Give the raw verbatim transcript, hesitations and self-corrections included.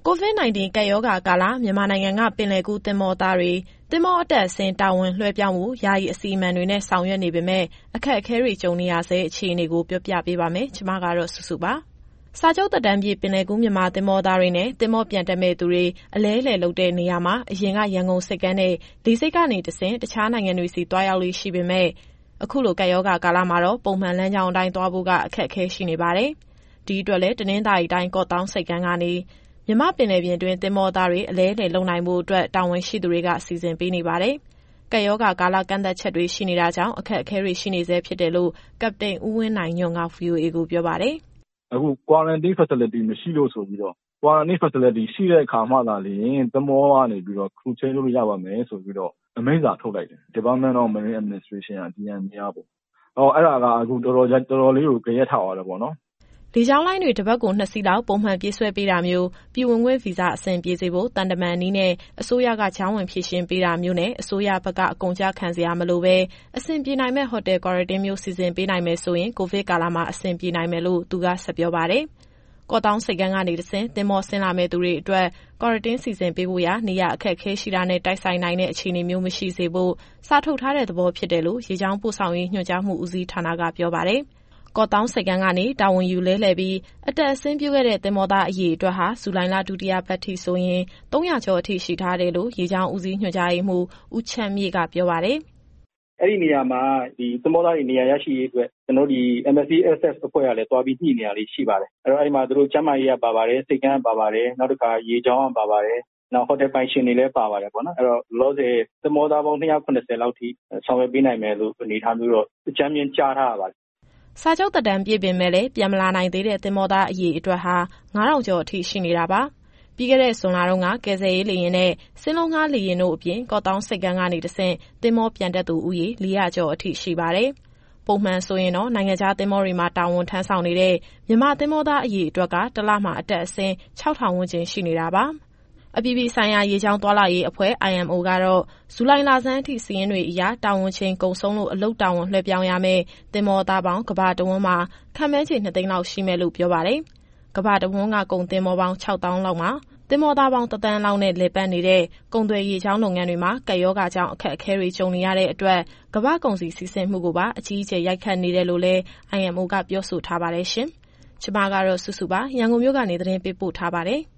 ကိုဗစ် ၁၉ ကပ်ရောဂါကာလမြန်မာနိုင်ငံကပင်လယ်ကူးသင်္ဘောသားတွေသင်္ဘောအတက်အဆင်းတာဝန်လွှဲပြောင်းမှုယာယီအစီအမံတွေနဲ့ဆောင်ရွက်နေပေမဲ့အခက်အခဲတွေကြုံနေရဆဲအခြေအနေကိုပြောပြပေးပါမယ်။ကျွန်မကတော့စုစုပါ။စာချုပ်သက်တမ်းပြည့်ပင်လယ်ကူးမြန်မာသင်္ဘောသားတွေနဲ့သင်္ဘောပြန်တက်မဲ့သူတွေအလဲအလှယ်လုပ်တဲ့နေရာမှာအရင်ကရန်ကုန်စိတ်ကမ်းနဲ့လေဆိပ်ကနေတဆင့်တခြားနိုင်ငံတွေစီတွားရောက်လေးရှိပေမဲ့အခုလိုကပ်ရောဂါကာလမှာတော့ပုံမှန်လမ်းကြောင်းအတိုင်းသွားဖို့ကအခက်အခဲရှိနေပါတယ်။ဒီအတွက်လည်းတနင်္သာရီတိုင်းကော့သောင်းစိတ်ကမ်းကနေမြမပင်လယ်ပြင်တွင်သင်္ဘောသားတွေအလဲအလှယ်လုံနိုင်မှုအတွက်တာဝန်ရှိသူတွေကစီစဉ်ပေးနေပါတယ်။ကပ်ရောဂါကာလကန့်သက်ချက်တွေရှိနေတာကြောင့်အခက်အခဲတွေရှိနေဆဲဖြစ်တယ်လို့ကပတိန်ဦးဝင်းနိုင်ညွန့်က ဗွီအိုအေကိုပြောပါတယ်။အခု Quarantine Facility မရှိလို့ဆိုပြီးတော့ Quarantine Facility ရှိတဲ့အခါမှသာလျှင်သင်္ဘောကနေပြီးတော့ crew change လုပ်လို့ရပါမယ်ဆိုပြီးတော့အမိန့်စာထုတ်လိုက်တယ်။ Department of Marine Administration က D M A ကပေါ့။အော်အဲ့ဒါကအခုတော်တော်တော်တော်လေးကိုကြရက်ထားရတယ်ပေါ့နော်။လေကြောင်းလိုင်းတွေတစ်ပတ်ကိုနှစ်စီးလောက်ပုံမှန်ပြေးဆွဲပေးတာမျိုးပြည်ဝင်ခွင့်ဗီဇအဆင်ပြေစေဖို့တန်တမန်နည်းနဲ့အစိုးရကချောင်းဝင်ဖြည့်ရှင်းပေးတာမျိုးနဲ့အစိုးရဘက်ကအကုန်ကြခံစရာမလိုပဲအဆင်ပြေနိုင်မဲ့ဟိုတယ်ကွာရန်တင်းမျိုးစီစဉ်ပေးနိုင်မယ်ဆိုရင်ကိုဗစ်ကာလမှာအဆင်ပြေနိုင်မယ်လို့သူကဆက်ပြောပါတယ်။ကော့တောင်းစိတ်ကမ်းကနေတဆင့်သင်္ဘောဆင်းလာမဲ့သူတွေအတွက်ကွာရန်တင်းစီစဉ်ပေးဖို့ရာနေရအခက်အခဲရှိတာနဲ့တိုက်ဆိုင်နိုင်တဲ့အခြေအနေမျိုးမရှိစေဖို့စာထုတ်ထားတဲ့သဘောဖြစ်တယ်လို့ရေကြောင်းပို့ဆောင်ရေးညွှန်ကြားမှုဦးစီးဌာနကပြောပါတယ်။ကော့တောင်းစိတ်ကမ်းကနေတာဝန်ယူလဲလှယ်ပြီးအတက်အဆင်းပြုခဲ့တဲ့သင်္ဘောသားအရေအတွက်ဟာဇူလိုင်လဒုတိယပတ်ထိဆိုရင်သုံးရာကျော်အထိရှိထားတယ်လို့ရေကြောင်းဦးစီးညွှန်ကြားရေးမှူးဦးချမ်းမြေကပြောပါတယ်။အဲ့ဒီနေရာမှာဒီသင်္ဘောသားတွေနေရာရရှိရေးအတွက်ကျွန်တော်ဒီ M S C S S အဖွဲ့ကလည်းတွားပြီးညှိနေရလေးရှိပါတယ်။အဲ့တော့အဲ့ဒီမှာသူတို့ကျန်းမာရေးကပါပါတယ်စိတ်ကမ်းပါပါတယ်နောက်တစ်ခါရေကြောင်းကပါပါတယ်နောက်ဟိုတယ်ပိုင်ရှင်တွေလည်းပါပါတယ်ပေါ့နော်အဲ့တော့လောဆယ်သင်္ဘောသားပေါင်းနှစ်ရာခုနှစ်ဆယ်လောက်ထိဆောင်ရွက်ပေးနိုင်မယ်လို့အနေထားမျိုးတော့အကြမ်းမြင်ကြားထားရပါတယ်စာချုပ်သက်တမ်းပြည့်ပင်မဲ့လည်းပြန်မလာနိုင်သေးတဲ့သင်္ဘောသားအရေအတွက်ဟာငါးထောင်ကျော်အထိရှိနေတာပါ။ပြီးခဲ့တဲ့ဇွန်လတုန်းကကယ်ဆယ်ရေးလေယာဉ်နဲ့စင်းလုံးငါးလေယာဉ်တို့အပြင်ကော့တောင်းစိတ်ကမ်းကနေတဆင့်သင်္ဘောပြန်တက်သူဦးရေလေးရာကျော်အထိရှိပါတယ်။ပုံမှန်ဆိုရင်တော့နိုင်ငံခြားသင်္ဘောတွေမှာတာဝန်ထမ်းဆောင်နေတဲ့မြန်မာသင်္ဘောသားအရေအတွက်ကတစ်လမှအတက်အဆင်းခြောက်ထောင်ဝန်းကျင်ရှိနေတာပါ။အပြည်ပြည်ဆိုင်ရာရေကြောင်းသွားလာရေးအဖွဲ့ I M O ကတော့ဇူလိုင်လဆန်းအထိစီးရင်တွေအရတာဝန်ချိန်ကုန်ဆုံးလို့အလုပ်တာဝန်လွှဲပြောင်းရမယ်သင်္ဘောသားပေါင်းကမ္ဘာတဝန်းမှာခန့်မှန်းခြေနှစ်သိန်းလောက်ရှိမယ်လို့ပြောပါတယ်။ကမ္ဘာတဝန်းကကုန်သင်္ဘောပေါင်းခြောက်သောင်းလောက်မှာသင်္ဘောသားပေါင်းတစ်သန်းလောက်နဲ့လည်ပတ်နေတဲ့ကုန်သွယ်ရေကြောင်းလုပ်ငန်းတွေမှာကပ်ရောဂါကြောင့်အခက်အခဲတွေကြုံနေရတဲ့အတွက်ကမ္ဘာကုန်စည်စီးဆင်းမှုကိုပါအကြီးအကျယ်ရိုက်ခတ်နေတယ်လို့လည်း I M O ကပြောဆိုထားပါတယ်ရှင်။ကျွန်မကတော့စုစုပါရန်ကုန်မြို့ကနေသတင်းပေးပို့ထားပါတယ်။